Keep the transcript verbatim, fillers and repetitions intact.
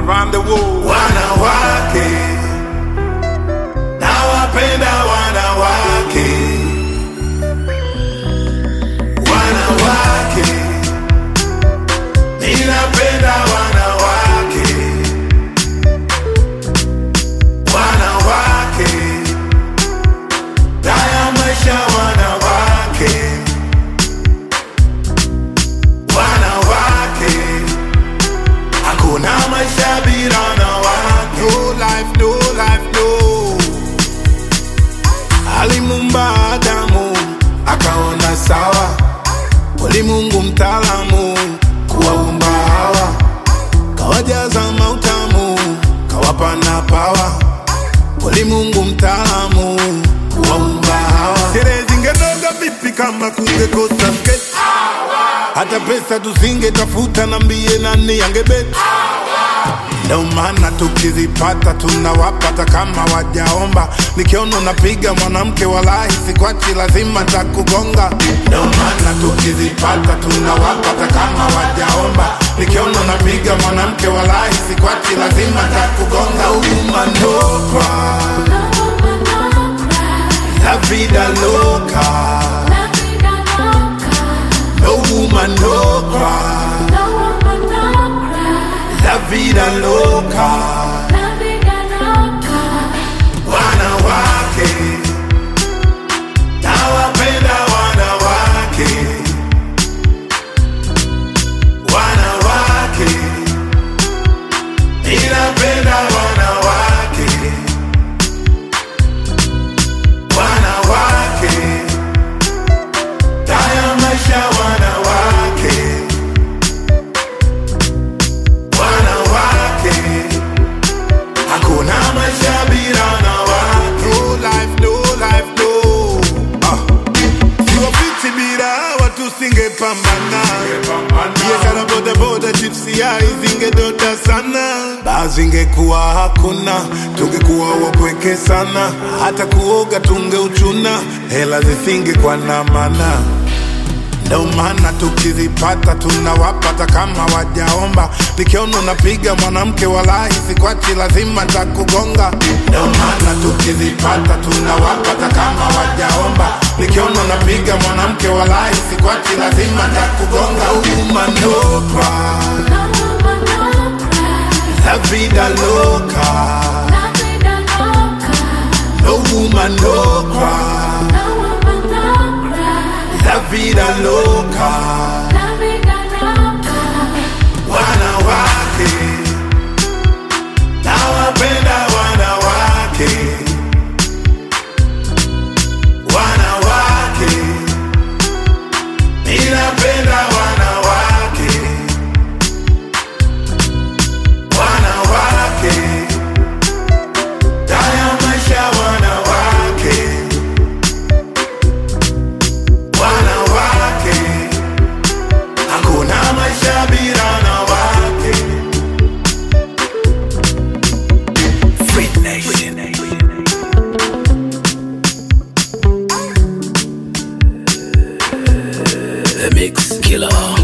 around the world. Wanawake, nawapenda wanawake. Wanawake, ninapenda wanawake. Wanawake, daya maisha wanawake. Wanawake, hakuna maisha bila wanawake. No life, no life, no. Alimuumba Adamu akaona sawa, ulimwengu mtaalamu kuwaumba Hawa, kawajaza mautamu kawapa na pawa, ulimwengu mtaalamu kuwaumba Hawa. Sherehe zingenoga vipi kama kungekosa skate? Hata pesa tusingetafuta, nambie nani yangebeti? Ndio maana tukizipata tunawapata kama wajaomba. Nikiona unapiga mwanamke walahi sikwachi, lazima takugonga. Ndio maana tukizipata tunawapata kama wajaomba. Nikiona unapiga mwanamke walahi sikwachi, lazima takugonga. Woman no cry, La vida loca, no woman no cry, la vida loca. wanawake, nawapenda wanawake. Wanawake, ninapenda wanawake. Wanawake, daya maisha wanawake. Wanawake, hakuna maisha bila wanawake. No life, no life, no. Ah. Siwapiti bila hawa tusingepambana. Biashara boda boda chipsi yai zingedota sana. Baa zingekuwa hakuna, tungekuwa wapweke sana. Hata kuoga tungeuchuna, hela zisingekuwa na maana. Ndio maana tukizipata tunawapata kama wajaomba. Nikiona unapiga mwanamke walahi sikwachi, lazima takugonga. Ndio maana tukizipata tunawapata kama wajaomba. Nikiona unapiga mwanamke walahi sikwachi, lazima takugonga. Woman no cry, La vida loca, no woman no cry, la vida loca. wanawake, nawapenda wanawake. Wanawake, ninapenda wanawake. Wanawake, daya maisha wanawake. Wanawake, hakuna maisha bila wanawake. Free Nation. The Mix Killer.